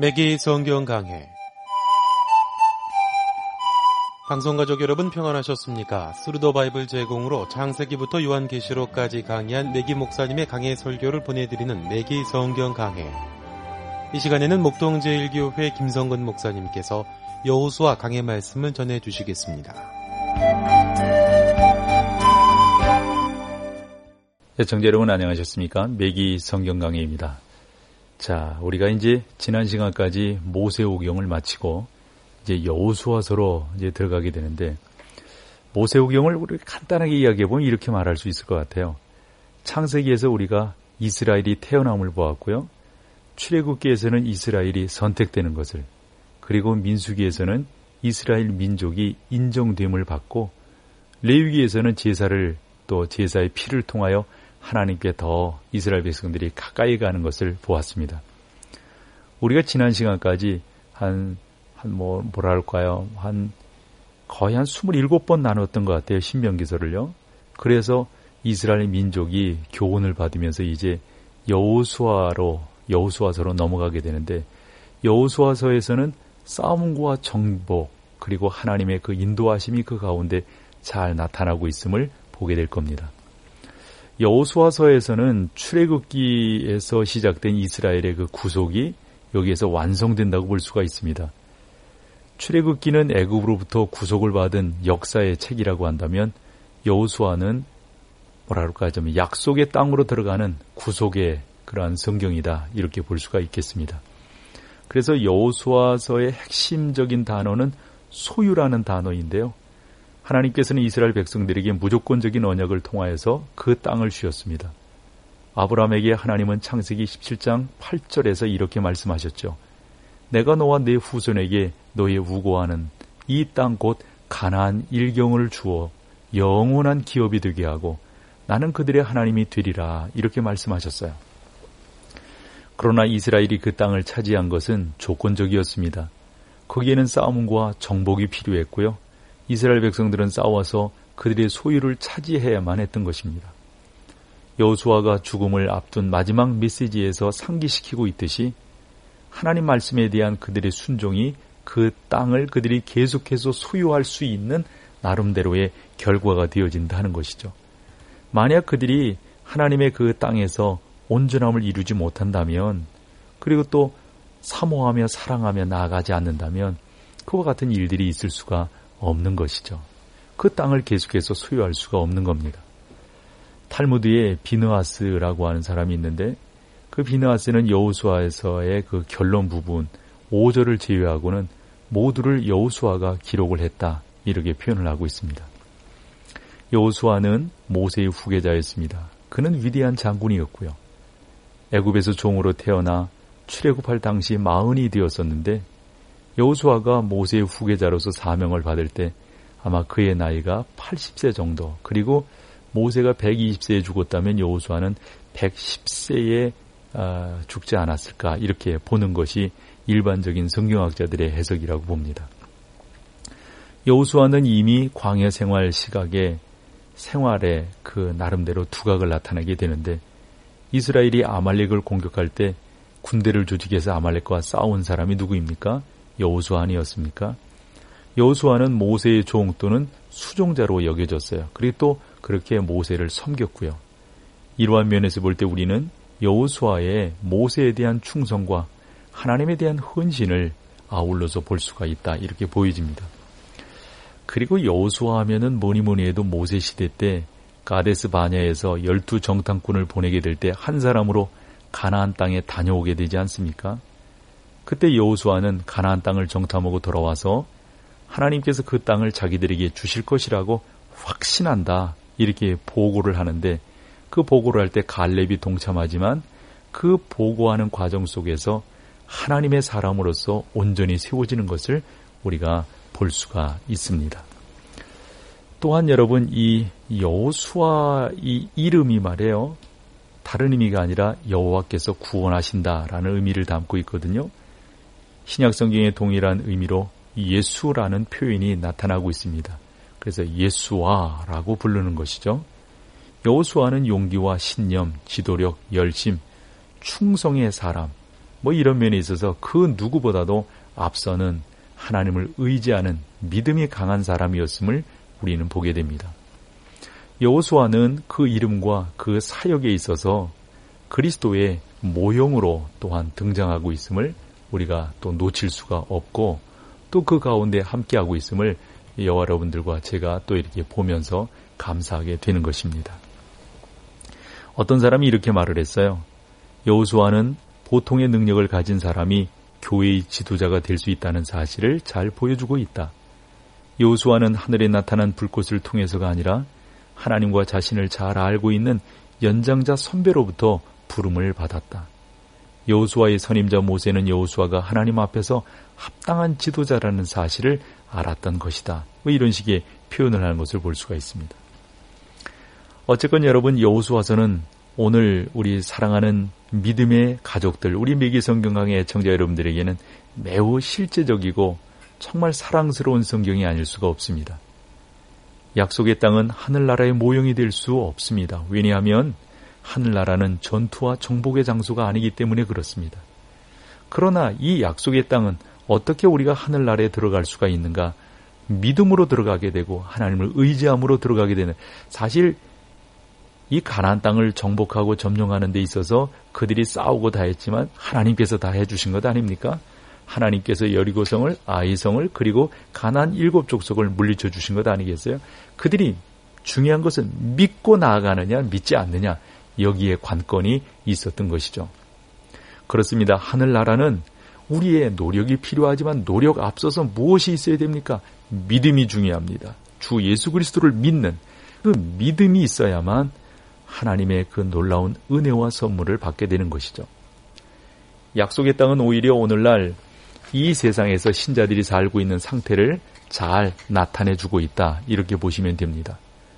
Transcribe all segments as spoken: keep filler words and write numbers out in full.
매기 성경 강해. 방송가족 여러분 평안하셨습니까? 스루더 바이블 제공으로 창세기부터 요한계시록까지 강의한 매기 목사님의 강해 설교를 보내드리는 매기 성경 강해. 이 시간에는 목동제일교회 김성근 목사님께서 여호수아 강해 말씀을 전해주시겠습니다. 시청자 여러분 안녕하셨습니까? 매기 성경 강해입니다. 자, 우리가 이제 지난 시간까지 모세오경을 마치고 이제 여호수아서로 이제 들어가게 되는데, 모세오경을 우리가 간단하게 이야기해 보면 이렇게 말할 수 있을 것 같아요. 창세기에서 우리가 이스라엘이 태어남을 보았고요. 출애굽기에서는 이스라엘이 선택되는 것을, 그리고 민수기에서는 이스라엘 민족이 인정됨을 받고, 레위기에서는 제사를 또 제사의 피를 통하여 하나님께 더 이스라엘 백성들이 가까이 가는 것을 보았습니다. 우리가 지난 시간까지 한, 한 뭐, 뭐라 할까요? 한, 거의 한 스물일곱 번 나눴던 것 같아요. 신명기서를요. 그래서 이스라엘 민족이 교훈을 받으면서 이제 여호수아로, 여호수아서로 넘어가게 되는데, 여호수아서에서는 싸움과 정복, 그리고 하나님의 그 인도하심이 그 가운데 잘 나타나고 있음을 보게 될 겁니다. 여호수아서에서는 출애굽기에서 시작된 이스라엘의 그 구속이 여기에서 완성된다고 볼 수가 있습니다. 출애굽기는 애굽으로부터 구속을 받은 역사의 책이라고 한다면, 여호수아는 뭐라 그럴까요? 좀 약속의 땅으로 들어가는 구속의 그러한 성경이다, 이렇게 볼 수가 있겠습니다. 그래서 여호수아서의 핵심적인 단어는 소유라는 단어인데요. 하나님께서는 이스라엘 백성들에게 무조건적인 언약을 통하여서 그 땅을 주셨습니다. 아브라함에게 하나님은 창세기 십칠 장 팔 절에서 이렇게 말씀하셨죠. 내가 너와 네 후손에게 너의 우고하는 이 땅 곧 가나안 일경을 주어 영원한 기업이 되게 하고 나는 그들의 하나님이 되리라, 이렇게 말씀하셨어요. 그러나 이스라엘이 그 땅을 차지한 것은 조건적이었습니다. 거기에는 싸움과 정복이 필요했고요. 이스라엘 백성들은 싸워서 그들의 소유를 차지해야만 했던 것입니다. 여호수아가 죽음을 앞둔 마지막 메시지에서 상기시키고 있듯이, 하나님 말씀에 대한 그들의 순종이 그 땅을 그들이 계속해서 소유할 수 있는 나름대로의 결과가 되어진다는 것이죠. 만약 그들이 하나님의 그 땅에서 온전함을 이루지 못한다면, 그리고 또 사모하며 사랑하며 나아가지 않는다면 그와 같은 일들이 있을 수가 없는 것이죠. 그 땅을 계속해서 소유할 수가 없는 겁니다. 탈무드에 비느하스라고 하는 사람이 있는데, 그 비느하스는 여호수아에서의 그 결론 부분 오 절을 제외하고는 모두를 여호수아가 기록을 했다, 이렇게 표현을 하고 있습니다. 여호수아는 모세의 후계자였습니다. 그는 위대한 장군이었고요. 애굽에서 종으로 태어나 출애굽할 당시 마흔이 되었었는데, 여호수아가 모세의 후계자로서 사명을 받을 때 아마 그의 나이가 팔십 세 정도, 그리고 모세가 백이십 세에 죽었다면 여호수아는 백십 세에 어, 죽지 않았을까, 이렇게 보는 것이 일반적인 성경학자들의 해석이라고 봅니다. 여호수아는 이미 광야 생활 시각에 생활에 그 나름대로 두각을 나타내게 되는데, 이스라엘이 아말렉을 공격할 때 군대를 조직해서 아말렉과 싸운 사람이 누구입니까? 여호수아 아니었습니까? 여호수아는 모세의 종 또는 수종자로 여겨졌어요. 그리고 또 그렇게 모세를 섬겼고요. 이러한 면에서 볼 때 우리는 여호수아의 모세에 대한 충성과 하나님에 대한 헌신을 아울러서 볼 수가 있다, 이렇게 보여집니다. 그리고 여호수아 하면은 뭐니 뭐니 해도 모세 시대 때 가데스 바냐에서 열두 정탐꾼을 보내게 될 때 한 사람으로 가나안 땅에 다녀오게 되지 않습니까? 그때 여호수아는 가나안 땅을 정탐하고 돌아와서 하나님께서 그 땅을 자기들에게 주실 것이라고 확신한다, 이렇게 보고를 하는데, 그 보고를 할 때 갈렙이 동참하지만 그 보고하는 과정 속에서 하나님의 사람으로서 온전히 세워지는 것을 우리가 볼 수가 있습니다. 또한 여러분, 이 여호수아 이 이름이 말이에요, 다른 의미가 아니라 여호와께서 구원하신다라는 의미를 담고 있거든요. 신약 성경의 동일한 의미로 예수라는 표현이 나타나고 있습니다. 그래서 예수아라고 부르는 것이죠. 여호수아는 용기와 신념, 지도력, 열심, 충성의 사람, 뭐 이런 면에 있어서 그 누구보다도 앞서는 하나님을 의지하는 믿음이 강한 사람이었음을 우리는 보게 됩니다. 여호수아는 그 이름과 그 사역에 있어서 그리스도의 모형으로 또한 등장하고 있음을 우리가 또 놓칠 수가 없고, 또 그 가운데 함께하고 있음을 여호와 여러분들과 제가 또 이렇게 보면서 감사하게 되는 것입니다. 어떤 사람이 이렇게 말을 했어요. 여호수아는 보통의 능력을 가진 사람이 교회의 지도자가 될 수 있다는 사실을 잘 보여주고 있다. 여호수아는 하늘에 나타난 불꽃을 통해서가 아니라 하나님과 자신을 잘 알고 있는 연장자 선배로부터 부름을 받았다. 여호수아의 선임자 모세는 여호수아가 하나님 앞에서 합당한 지도자라는 사실을 알았던 것이다. 뭐 이런 식의 표현을 하는 것을 볼 수가 있습니다. 어쨌건 여러분, 여호수아서는 오늘 우리 사랑하는 믿음의 가족들, 우리 매기 성경 강의 애청자 여러분들에게는 매우 실제적이고 정말 사랑스러운 성경이 아닐 수가 없습니다. 약속의 땅은 하늘나라의 모형이 될 수 없습니다. 왜냐하면 하늘나라는 전투와 정복의 장소가 아니기 때문에 그렇습니다. 그러나 이 약속의 땅은 어떻게 우리가 하늘나라에 들어갈 수가 있는가? 믿음으로 들어가게 되고 하나님을 의지함으로 들어가게 되는, 사실 이 가나안 땅을 정복하고 점령하는 데 있어서 그들이 싸우고 다 했지만 하나님께서 다 해주신 것 아닙니까? 하나님께서 여리고성을, 아이성을, 그리고 가나안 일곱 족속을 물리쳐 주신 것 아니겠어요? 그들이 중요한 것은 믿고 나아가느냐 믿지 않느냐, 여기에 관건이 있었던 것이죠. 그렇습니다. 하늘나라는 우리의 노력이 필요하지만 노력 앞서서 무엇이 있어야 됩니까? 믿음이 중요합니다. 주 예수 그리스도를 믿는 그 믿음이 있어야만 하나님의 그 놀라운 은혜와 선물을 받게 되는 것이죠. 약속의 땅은 오히려 오늘날 이 세상에서 신자들이 살고 있는 상태를 잘 나타내주고 있다, 이렇게 보시면 됩니다.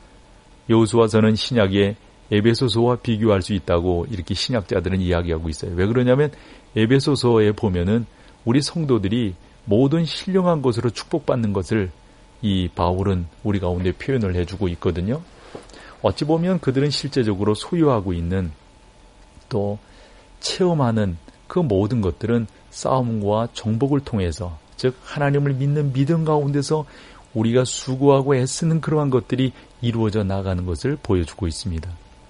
여호수아서는 신약의 에베소서와 비교할 수 있다고 이렇게 신약자들은 이야기하고 있어요. 왜 그러냐면 에베소서에 보면은 우리 성도들이 모든 신령한 것으로 축복받는 것을 이 바울은 우리 가운데 표현을 해주고 있거든요. 어찌 보면 그들은 실제적으로 소유하고 있는, 또 체험하는 그 모든 것들은 싸움과 정복을 통해서, 즉 하나님을 믿는 믿음 가운데서 우리가 수고하고 애쓰는 그러한 것들이 이루어져 나가는 것을 보여주고 있습니다.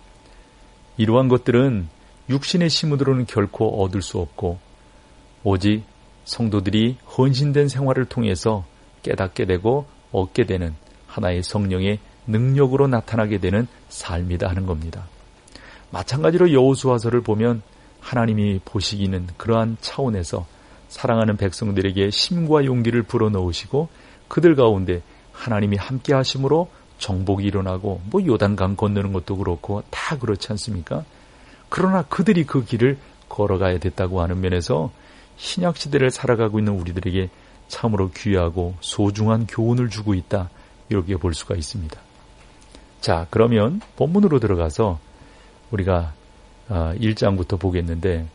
이러한 것들은 육신의 힘으로는 결코 얻을 수 없고, 오직 성도들이 헌신된 생활을 통해서 깨닫게 되고 얻게 되는 하나의 성령의 능력으로 나타나게 되는 삶이다 하는 겁니다. 마찬가지로 여호수아서를 보면 하나님이 보시기는 그러한 차원에서 사랑하는 백성들에게 힘과 용기를 불어넣으시고 그들 가운데 하나님이 함께 하심으로 정복이 일어나고, 뭐 요단강 건너는 것도 그렇고 다 그렇지 않습니까? 그러나 그들이 그 길을 걸어가야 됐다고 하는 면에서 신약시대를 살아가고 있는 우리들에게 참으로 귀하고 소중한 교훈을 주고 있다, 이렇게 볼 수가 있습니다. 자, 그러면 본문으로 들어가서 우리가 일 장부터 보겠는데,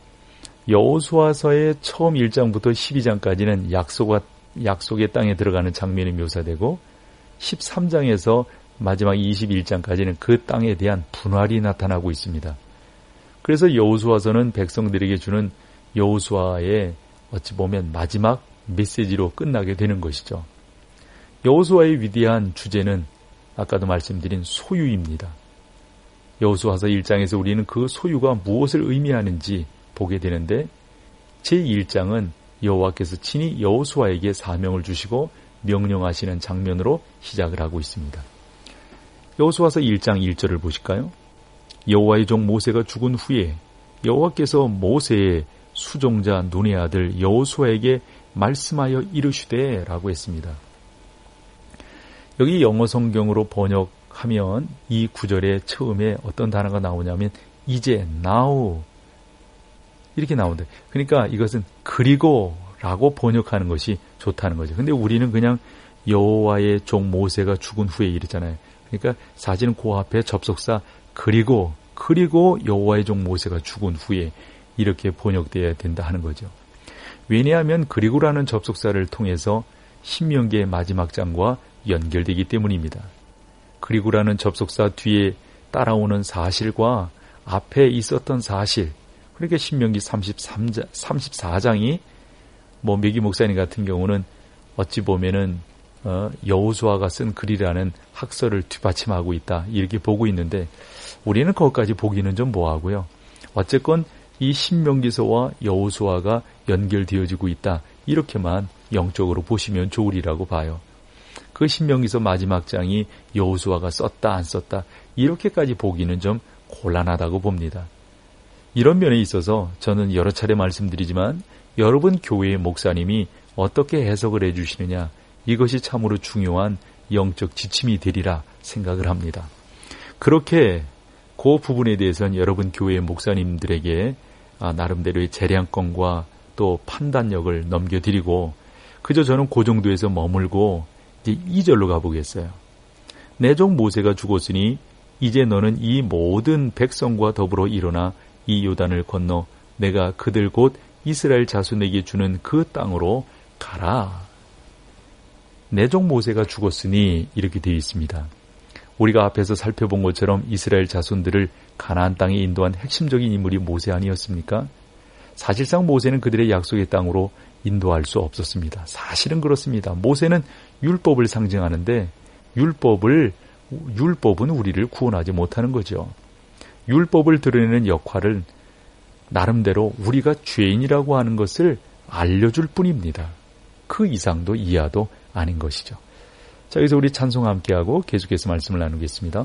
여호수아서의 처음 일 장부터 십이 장까지는 약속과, 약속의 땅에 들어가는 장면이 묘사되고, 십삼 장에서 마지막 이십일 장까지는 그 땅에 대한 분할이 나타나고 있습니다. 그래서 여호수아서는 백성들에게 주는 여호수아의 어찌 보면 마지막 메시지로 끝나게 되는 것이죠. 여호수아의 위대한 주제는 아까도 말씀드린 소유입니다. 여호수아서 일 장에서 우리는 그 소유가 무엇을 의미하는지 보게 되는데, 제일 장은 여호와께서 친히 여호수아에게 사명을 주시고 명령하시는 장면으로 시작을 하고 있습니다. 여호수아서 일 장 일 절을 보실까요? 여호와의 종 모세가 죽은 후에 여호와께서 모세의 수종자 눈의 아들 여호수아에게 말씀하여 이르시되 라고 했습니다. 여기 영어 성경으로 번역하면 이 구절의 처음에 어떤 단어가 나오냐면 이제, now 이렇게 나오는데, 그러니까 이것은 그리고 라고 번역하는 것이 좋다는 거죠. 근데 우리는 그냥 여호와의 종 모세가 죽은 후에 이랬잖아요. 그러니까 사실은 그 앞에 접속사 그리고 그리고 여호와의 종 모세가 죽은 후에 이렇게 번역되어야 된다 하는 거죠. 왜냐하면 그리고라는 접속사를 통해서 신명기의 마지막 장과 연결되기 때문입니다. 그리고라는 접속사 뒤에 따라오는 사실과 앞에 있었던 사실, 그러니까 신명기 삼십삼 장, 삼십사 장이 뭐 매기 목사님 같은 경우는 어찌 보면은 어, 여호수아가 쓴 글이라는 학설을 뒷받침하고 있다 이렇게 보고 있는데 우리는 거기까지 보기는 좀 뭐하고요. 어쨌건 이 신명기서와 여호수아가 연결되어지고 있다 이렇게만 영적으로 보시면 좋으리라고 봐요. 그 신명기서 마지막 장이 여호수아가 썼다 안 썼다 이렇게까지 보기는 좀 곤란하다고 봅니다. 이런 면에 있어서 저는 여러 차례 말씀드리지만 여러분 교회의 목사님이 어떻게 해석을 해주시느냐 이것이 참으로 중요한 영적 지침이 되리라 생각을 합니다. 그렇게 그 부분에 대해서는 여러분 교회의 목사님들에게 나름대로의 재량권과 또 판단력을 넘겨드리고 그저 저는 그 정도에서 머물고 이제 이 절로 가보겠어요. 내 종 모세가 죽었으니 이제 너는 이 모든 백성과 더불어 일어나 이 요단을 건너 내가 그들 곧 이스라엘 자손에게 주는 그 땅으로 가라. 내 종 모세가 죽었으니 이렇게 되어 있습니다. 우리가 앞에서 살펴본 것처럼 이스라엘 자손들을 가나안 땅에 인도한 핵심적인 인물이 모세 아니었습니까? 사실상 모세는 그들의 약속의 땅으로 인도할 수 없었습니다. 사실은 그렇습니다. 모세는 율법을 상징하는데 율법을 율법은 우리를 구원하지 못하는 거죠. 율법을 드러내는 역할을 나름대로 우리가 죄인이라고 하는 것을 알려줄 뿐입니다. 그 이상도 이하도 아닌 것이죠. 자, 여기서 우리 찬송 함께하고 계속해서 말씀을 나누겠습니다.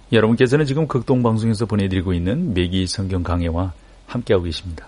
여러분께서는 지금 극동방송에서 보내드리고 있는 매기 성경 강해와 함께하고 계십니다.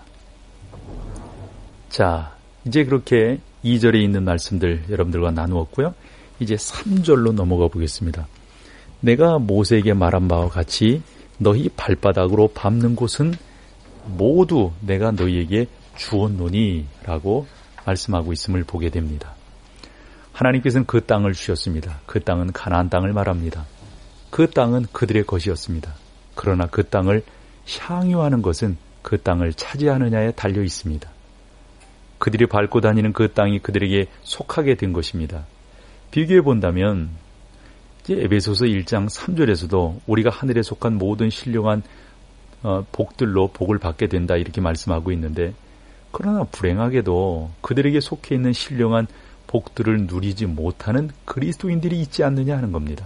자, 이제 그렇게 이 절에 있는 말씀들 여러분들과 나누었고요. 이제 삼 절로 넘어가 보겠습니다. 내가 모세에게 말한 바와 같이 너희 발바닥으로 밟는 곳은 모두 내가 너희에게 주었노니 라고 말씀하고 있음을 보게 됩니다. 하나님께서는 그 땅을 주셨습니다. 그 땅은 가나안 땅을 말합니다. 그 땅은 그들의 것이었습니다. 그러나 그 땅을 향유하는 것은 그 땅을 차지하느냐에 달려 있습니다. 그들이 밟고 다니는 그 땅이 그들에게 속하게 된 것입니다. 비교해 본다면 이제 에베소서 일 장 삼 절에서도 우리가 하늘에 속한 모든 신령한 복들로 복을 받게 된다 이렇게 말씀하고 있는데, 그러나 불행하게도 그들에게 속해 있는 신령한 복들을 누리지 못하는 그리스도인들이 있지 않느냐 하는 겁니다.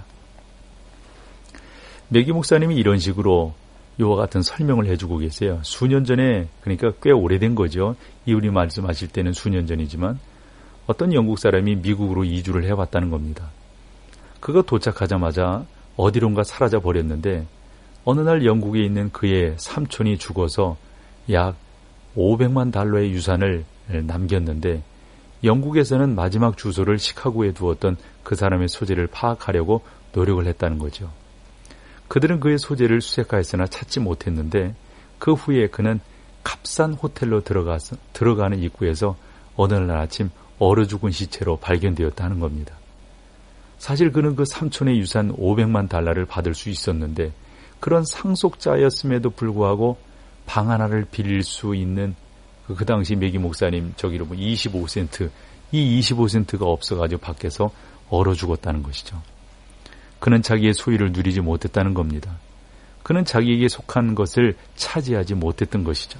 매기 목사님이 이런 식으로 이와 같은 설명을 해주고 계세요. 수년 전에, 그러니까 꽤 오래된 거죠. 이분이 말씀하실 때는 수년 전이지만 어떤 영국 사람이 미국으로 이주를 해왔다는 겁니다. 그가 도착하자마자 어디론가 사라져 버렸는데 어느 날 영국에 있는 그의 삼촌이 죽어서 약 오백만 달러의 유산을 남겼는데, 영국에서는 마지막 주소를 시카고에 두었던 그 사람의 소재를 파악하려고 노력을 했다는 거죠. 그들은 그의 소재를 수색하였으나 찾지 못했는데, 그 후에 그는 값싼 호텔로 들어가서, 들어가는 입구에서 어느 날 아침 얼어 죽은 시체로 발견되었다는 겁니다. 사실 그는 그 삼촌의 유산 오백만 달러를 받을 수 있었는데, 그런 상속자였음에도 불구하고 방 하나를 빌릴 수 있는 그, 그 당시 매기 목사님 저기로 뭐 이십오 센트, 이 이십오 센트가 없어가지고 밖에서 얼어 죽었다는 것이죠. 그는 자기의 소유를 누리지 못했다는 겁니다. 그는 자기에게 속한 것을 차지하지 못했던 것이죠.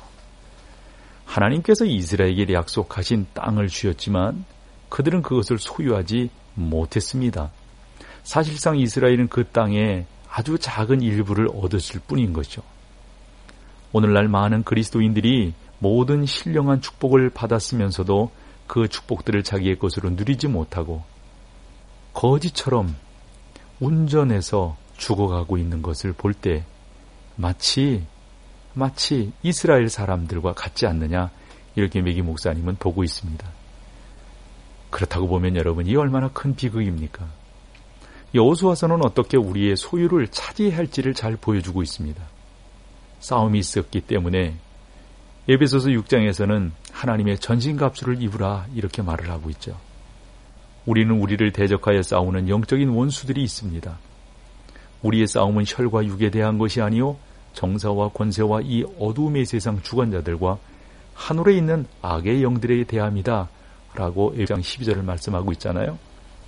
하나님께서 이스라엘에게 약속하신 땅을 주셨지만 그들은 그것을 소유하지 못했습니다. 사실상 이스라엘은 그 땅에 아주 작은 일부를 얻었을 뿐인 것이죠. 오늘날 많은 그리스도인들이 모든 신령한 축복을 받았으면서도 그 축복들을 자기의 것으로 누리지 못하고 거지처럼 운전해서 죽어가고 있는 것을 볼 때 마치 마치 이스라엘 사람들과 같지 않느냐, 이렇게 매기 목사님은 보고 있습니다. 그렇다고 보면 여러분, 이 얼마나 큰 비극입니까? 여호수아서는 어떻게 우리의 소유를 차지해야 할지를 잘 보여주고 있습니다. 싸움이 있었기 때문에 에베소서 육 장에서는 하나님의 전신갑주를 입으라 이렇게 말을 하고 있죠. 우리는 우리를 대적하여 싸우는 영적인 원수들이 있습니다. 우리의 싸움은 혈과 육에 대한 것이 아니요 정사와 권세와 이 어두움의 세상 주관자들과 하늘에 있는 악의 영들에 대함이다 라고 일 장 십이 절을 말씀하고 있잖아요.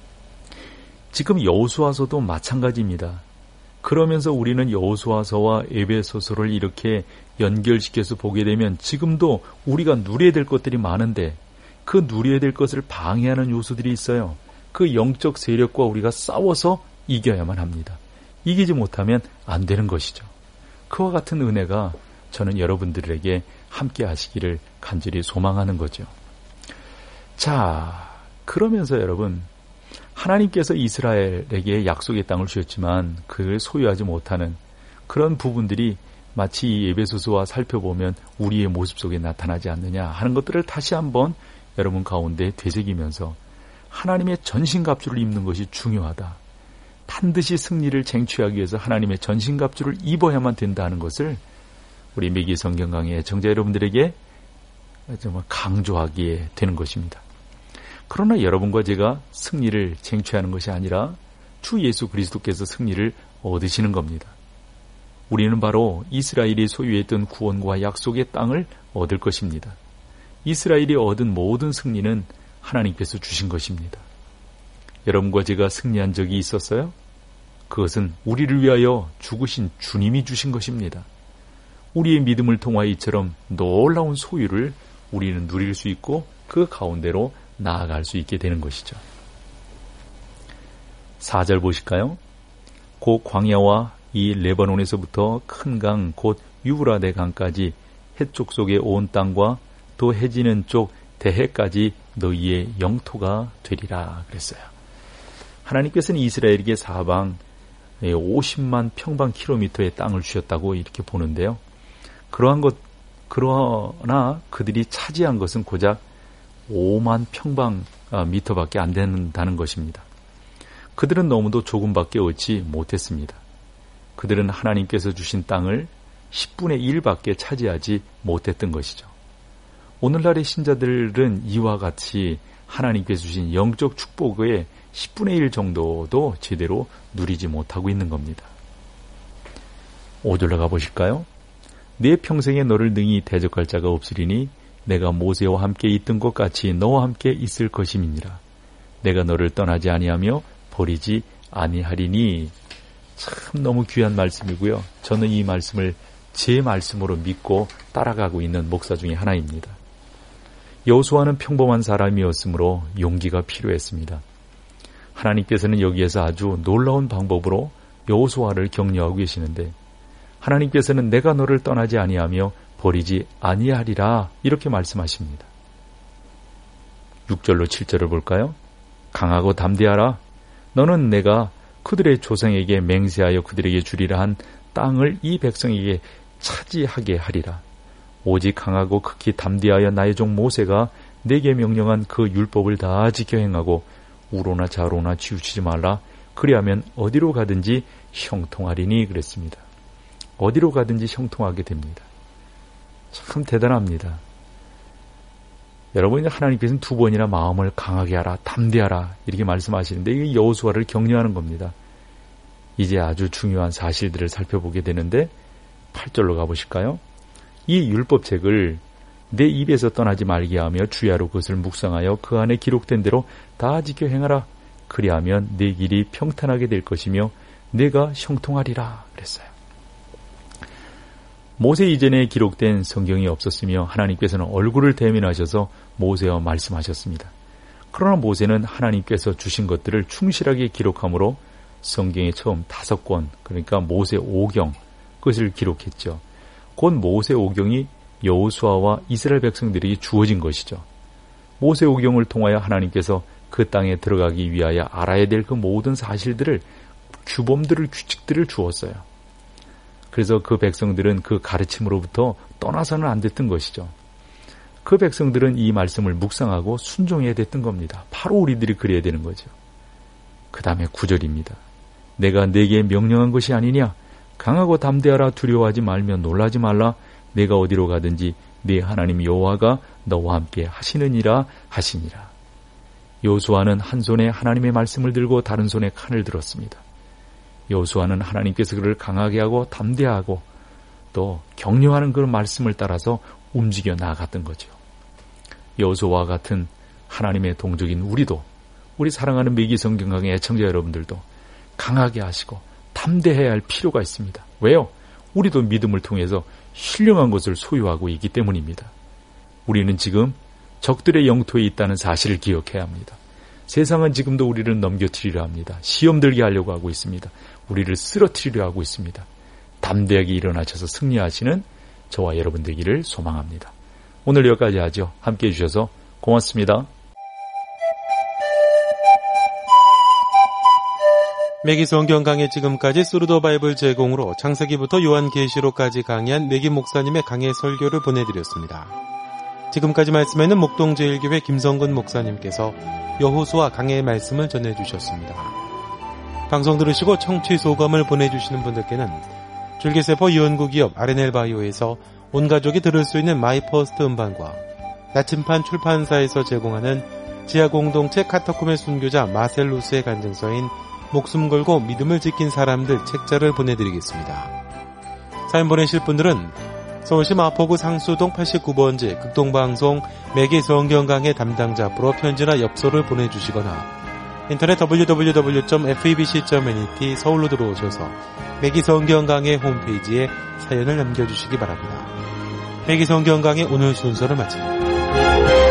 지금 여호수아서도 마찬가지입니다. 그러면서 우리는 여호수아서와 에베소서를 이렇게 연결시켜서 보게 되면 지금도 우리가 누려야 될 것들이 많은데 그 누려야 될 것을 방해하는 요소들이 있어요. 그 영적 세력과 우리가 싸워서 이겨야만 합니다. 이기지 못하면 안 되는 것이죠. 그와 같은 은혜가 저는 여러분들에게 함께 하시기를 간절히 소망하는 거죠. 자, 그러면서 여러분, 하나님께서 이스라엘에게 약속의 땅을 주셨지만 그를 소유하지 못하는 그런 부분들이 마치 이 에베소서와 살펴보면 우리의 모습 속에 나타나지 않느냐 하는 것들을 다시 한번 여러분 가운데 되새기면서 하나님의 전신갑주를 입는 것이 중요하다. 반드시 승리를 쟁취하기 위해서 하나님의 전신갑주를 입어야만 된다는 것을 우리 매기 성경 강의 애청자 여러분들에게 정말 강조하기에 되는 것입니다. 그러나 여러분과 제가 승리를 쟁취하는 것이 아니라 주 예수 그리스도께서 승리를 얻으시는 겁니다. 우리는 바로 이스라엘이 소유했던 구원과 약속의 땅을 얻을 것입니다. 이스라엘이 얻은 모든 승리는 하나님께서 주신 것입니다. 여러분과 제가 승리한 적이 있었어요? 그것은 우리를 위하여 죽으신 주님이 주신 것입니다. 우리의 믿음을 통하여 이처럼 놀라운 소유를 우리는 누릴 수 있고 그 가운데로 나아갈 수 있게 되는 것이죠. 사 절 보실까요? 곧 광야와 이 레바논에서부터 큰 강 곧 유브라데 강까지 해쪽 속의 온 땅과 또 해지는 쪽 대해까지 너희의 영토가 되리라 그랬어요. 하나님께서는 이스라엘에게 사방 오십만 평방킬로미터의 땅을 주셨다고 이렇게 보는데요. 그러한 것, 그러나 그들이 차지한 것은 고작 오만 평방미터밖에 안 된다는 것입니다. 그들은 너무도 조금밖에 얻지 못했습니다. 그들은 하나님께서 주신 땅을 십분의 일밖에 차지하지 못했던 것이죠. 오늘날의 신자들은 이와 같이 하나님께서 주신 영적 축복의 십분의 일 정도도 제대로 누리지 못하고 있는 겁니다. 오 절로 가보실까요? 내 평생에 너를 능히 대적할 자가 없으리니 내가 모세와 함께 있던 것 같이 너와 함께 있을 것임이니라. 내가 너를 떠나지 아니하며 버리지 아니하리니. 참 너무 귀한 말씀이고요. 저는 이 말씀을 제 말씀으로 믿고 따라가고 있는 목사 중에 하나입니다. 여호수아는 평범한 사람이었으므로 용기가 필요했습니다. 하나님께서는 여기에서 아주 놀라운 방법으로 여호수아를 격려하고 계시는데, 하나님께서는 내가 너를 떠나지 아니하며 버리지 아니하리라 이렇게 말씀하십니다. 육 절로 칠 절을 볼까요? 강하고 담대하라. 너는 내가 그들의 조상에게 맹세하여 그들에게 주리라 한 땅을 이 백성에게 차지하게 하리라. 오직 강하고 극히 담대하여 나의 종 모세가 내게 명령한 그 율법을 다 지켜 행하고 우로나 좌로나 치우치지 말라. 그리하면 어디로 가든지 형통하리니 그랬습니다. 어디로 가든지 형통하게 됩니다. 참 대단합니다. 여러분, 하나님께서는 두 번이나 마음을 강하게 하라, 담대하라 이렇게 말씀하시는데 이게 여호수아를 격려하는 겁니다. 이제 아주 중요한 사실들을 살펴보게 되는데 팔 절로 가보실까요? 이 율법책을 내 입에서 떠나지 말게 하며 주야로 그것을 묵상하여 그 안에 기록된 대로 다 지켜 행하라. 그리하면 내 길이 평탄하게 될 것이며 내가 형통하리라 그랬어요. 모세 이전에 기록된 성경이 없었으며 하나님께서는 얼굴을 대면하셔서 모세와 말씀하셨습니다. 그러나 모세는 하나님께서 주신 것들을 충실하게 기록함으로 성경의 처음 다섯 권, 그러니까 모세 오경, 그것을 기록했죠. 곧 모세 오경이 여호수아와 이스라엘 백성들에게 주어진 것이죠. 모세 오경을 통하여 하나님께서 그 땅에 들어가기 위하여 알아야 될 그 모든 사실들을, 규범들을, 규칙들을 주었어요. 그래서 그 백성들은 그 가르침으로부터 떠나서는 안 됐던 것이죠. 그 백성들은 이 말씀을 묵상하고 순종해야 됐던 겁니다. 바로 우리들이 그래야 되는 거죠. 그 다음에 구 절입니다. 내가 네게 명령한 것이 아니냐? 강하고 담대하라. 두려워하지 말며 놀라지 말라. 내가 어디로 가든지 네 하나님 여호와가 너와 함께 하시느니라 하시니라. 여호수아는 한 손에 하나님의 말씀을 들고 다른 손에 칼을 들었습니다. 여호수아는 하나님께서 그를 강하게 하고 담대하고 또 격려하는 그런 말씀을 따라서 움직여 나아갔던 거죠. 여호수아와 같은 하나님의 동족인 우리도, 우리 사랑하는 매기성경 강의 애청자 여러분들도 강하게 하시고 담대해야 할 필요가 있습니다. 왜요? 우리도 믿음을 통해서 신령한 것을 소유하고 있기 때문입니다. 우리는 지금 적들의 영토에 있다는 사실을 기억해야 합니다. 세상은 지금도 우리를 넘겨뜨리려 합니다. 시험 들게 하려고 하고 있습니다. 우리를 쓰러뜨리려 하고 있습니다. 담대하게 일어나셔서 승리하시는 저와 여러분 되기를 소망합니다. 오늘 여기까지 하죠. 함께해 주셔서 고맙습니다. 매기성경 강의 지금까지 스루더 바이블 제공으로 창세기부터 요한계시록까지 강의한 매기 목사님의 강해 설교를 보내드렸습니다. 지금까지 말씀에는 목동제일교회 김성근 목사님께서 여호수아 강해의 말씀을 전해주셨습니다. 방송 들으시고 청취 소감을 보내주시는 분들께는 줄기세포 연구기업 알엔엘바이오에서 온가족이 들을 수 있는 마이퍼스트 음반과 나침판 출판사에서 제공하는 지하공동체 카타콤의 순교자 마셀루스의 간증서인 목숨 걸고 믿음을 지킨 사람들 책자를 보내드리겠습니다. 사연 보내실 분들은 서울시 마포구 상수동 팔십구 번지 극동방송 매기성경강의 담당자 앞으로 편지나 엽서를 보내주시거나 인터넷 더블유 더블유 더블유 점 에프이비씨 점 엔이티 서울로 들어오셔서 매기성경강의 홈페이지에 사연을 남겨주시기 바랍니다. 매기성경강의 오늘 순서를 마칩니다.